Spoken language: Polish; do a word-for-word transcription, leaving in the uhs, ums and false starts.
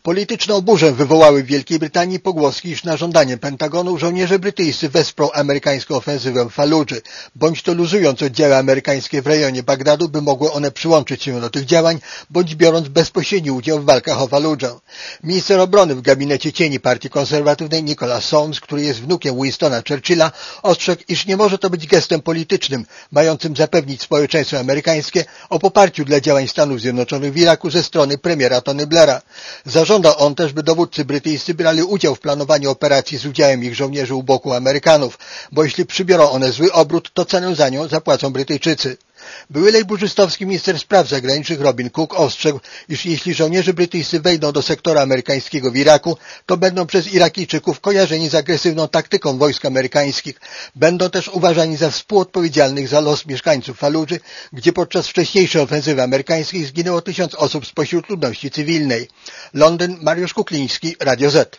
Polityczną burzę wywołały w Wielkiej Brytanii pogłoski, iż na żądanie Pentagonu żołnierze brytyjscy wesprą amerykańską ofensywę w Faludży, bądź to luzując oddziały amerykańskie w rejonie Bagdadu, by mogły one przyłączyć się do tych działań, bądź biorąc bezpośredni udział w walkach o Faludżę. Minister obrony w gabinecie cieni partii konserwatywnej Nicholas Soames, który jest wnukiem Winstona Churchilla, ostrzegł, iż nie może to być gestem politycznym, mającym zapewnić społeczeństwo amerykańskie o poparciu dla działań Stanów Zjednoczonych w Iraku ze strony premiera Tony Blaira. Zażądał on też, by dowódcy brytyjscy brali udział w planowaniu operacji z udziałem ich żołnierzy u boku Amerykanów, bo jeśli przybiorą one zły obrót, to cenę za nią zapłacą Brytyjczycy. Były lejburzystowski minister spraw zagranicznych Robin Cook ostrzegł, iż jeśli żołnierze brytyjscy wejdą do sektora amerykańskiego w Iraku, to będą przez Irakijczyków kojarzeni z agresywną taktyką wojsk amerykańskich. Będą też uważani za współodpowiedzialnych za los mieszkańców Faludży, gdzie podczas wcześniejszej ofensywy amerykańskiej zginęło tysiąc osób spośród ludności cywilnej. Londyn, Mariusz Kukliński, Radio Z.